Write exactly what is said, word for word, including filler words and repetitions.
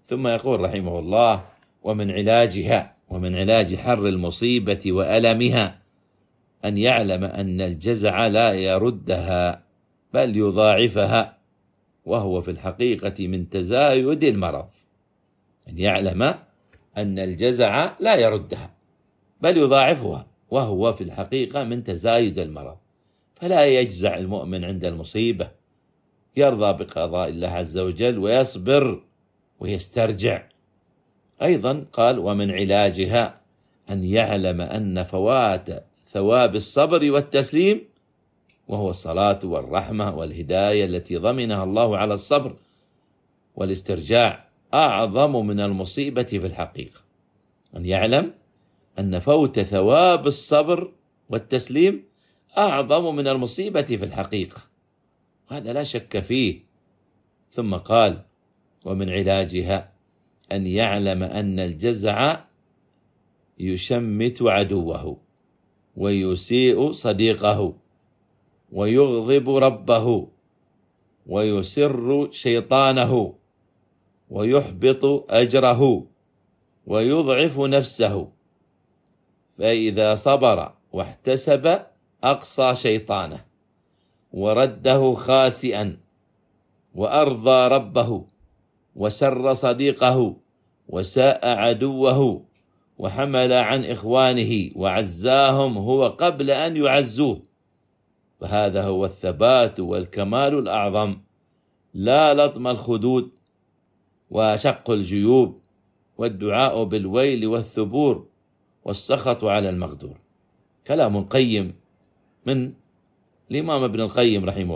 ثم يقول رحمه الله: ومن علاجها ومن علاج حر المصيبة وألمها أن يعلم أن الجزع لا يردها بل يضاعفها، وهو في الحقيقة من تزايد المرض. أن يعلم أن الجزع لا يردها بل يضاعفها، وهو في الحقيقة من تزايد المرض. فلا يجزع المؤمن عند المصيبة، يرضى بقضاء الله عز وجل ويصبر ويسترجع. أيضا قال: ومن علاجها أن يعلم أن فوات ثواب الصبر والتسليم، وهو الصلاة والرحمة والهداية التي ضمنها الله على الصبر والاسترجاع، أعظم من المصيبة في الحقيقة. أن يعلم أن فوت ثواب الصبر والتسليم أعظم من المصيبة في الحقيقة، هذا لا شك فيه. ثم قال: ومن علاجها أن يعلم أن الجزع يشمت عدوه ويسيء صديقه ويغضب ربه ويسر شيطانه ويحبط أجره ويضعف نفسه، فإذا صبر واحتسب أقصى شيطانه ورده خاسئا وأرضى ربه وسر صديقه وساء عدوه وحمل عن إخوانه وعزاهم هو قبل أن يعزوه، فهذا هو الثبات والكمال الأعظم، لا لطم الخدود وشق الجيوب والدعاء بالويل والثبور والسخط على المقدور. كلام قيم من الإمام ابن القيم رحمه الله.